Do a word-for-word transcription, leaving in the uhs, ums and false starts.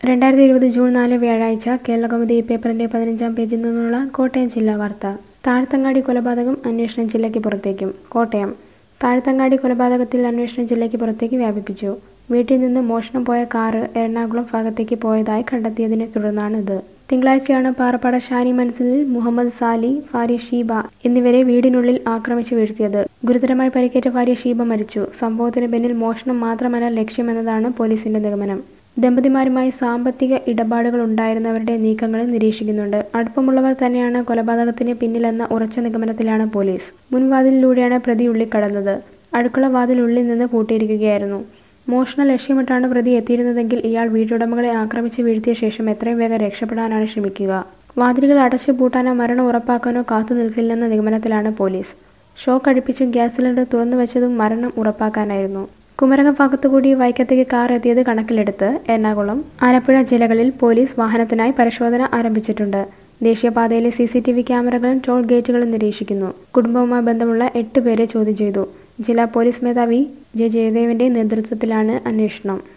രണ്ടായിരത്തി ഇരുപത് ജൂൺ നാല് വ്യാഴാഴ്ച കേരളകൗമുദി പേപ്പറിന്റെ പതിനഞ്ചാം പേജിൽ നിന്നുള്ള കോട്ടയം ജില്ലാ വാർത്ത. താഴത്തങ്ങാടി കൊലപാതകം അന്വേഷണം ജില്ലയ്ക്ക് പുറത്തേക്കും. കോട്ടയം. താഴത്തങ്ങാടി കൊലപാതകത്തിൽ അന്വേഷണം ജില്ലയ്ക്ക് പുറത്തേക്ക് വ്യാപിപ്പിച്ചു. വീട്ടിൽ നിന്ന് മോഷണം പോയ കാറ് എറണാകുളം ഭാഗത്തേക്ക് പോയതായി കണ്ടെത്തിയതിനെ തുടർന്നാണ് ഇത്. തിങ്കളാഴ്ചയാണ് പാറപ്പാട ഷാനി മൻസിലിൽ മുഹമ്മദ് സാലി, ഭാര്യ ഷീബ എന്നിവരെ വീടിനുള്ളിൽ ആക്രമിച്ച് വീഴ്ത്തിയത്. ഗുരുതരമായി പരിക്കേറ്റ ഭാര്യ ഷീബ മരിച്ചു. സംഭവത്തിന് പിന്നിൽ മോഷണം മാത്രമല്ല ലക്ഷ്യമെന്നതാണ് പോലീസിന്റെ നിഗമനം. ദമ്പതിമാരുമായി സാമ്പത്തിക ഇടപാടുകൾ ഉണ്ടായിരുന്നവരുടെ നീക്കങ്ങൾ നിരീക്ഷിക്കുന്നുണ്ട്. അടുപ്പമുള്ളവർ തന്നെയാണ് കൊലപാതകത്തിന് പിന്നിലെന്ന ഉറച്ച നിഗമനത്തിലാണ് പോലീസ്. മുൻവാതിലിലൂടെയാണ് പ്രതി ഉള്ളിക്കടന്നത്. അടുക്കള വാതിൽ ഉള്ളിൽ നിന്ന് പൂട്ടിയിരിക്കുകയായിരുന്നു. മോഷണ ലക്ഷ്യമിട്ടാണ് പ്രതി എത്തിയിരുന്നതെങ്കിൽ ഇയാൾ വീട്ടുടമകളെ ആക്രമിച്ച് വീഴ്ത്തിയ ശേഷം എത്രയും വേഗം രക്ഷപ്പെടാനാണ് ശ്രമിക്കുക. വാതിലുകൾ അടച്ചു പൂട്ടാനോ മരണം ഉറപ്പാക്കാനോ കാത്തു നിൽക്കില്ലെന്ന നിഗമനത്തിലാണ് പോലീസ്. ഷോക്ക് അടിപ്പിച്ചും ഗ്യാസ് സിലിണ്ടർ തുറന്നു വെച്ചതും മരണം ഉറപ്പാക്കാനായിരുന്നു. കുമരകം ഭാഗത്തുകൂടി വൈക്കത്തേക്ക് കാർ എത്തിയത് കണക്കിലെടുത്ത് എറണാകുളം, ആലപ്പുഴ ജില്ലകളിൽ പോലീസ് വാഹനത്തിനായി പരിശോധന ആരംഭിച്ചിട്ടുണ്ട്. ദേശീയപാതയിലെ സി സി ടി വി ക്യാമറകളും ടോൾ ഗേറ്റുകളും നിരീക്ഷിക്കുന്നു. കുടുംബവുമായി ബന്ധമുള്ള എട്ട് പേരെ ചോദ്യം ചെയ്തു. ജില്ലാ പോലീസ് മേധാവി ജെ ജയദേവന്റെ നേതൃത്വത്തിലാണ് അന്വേഷണം.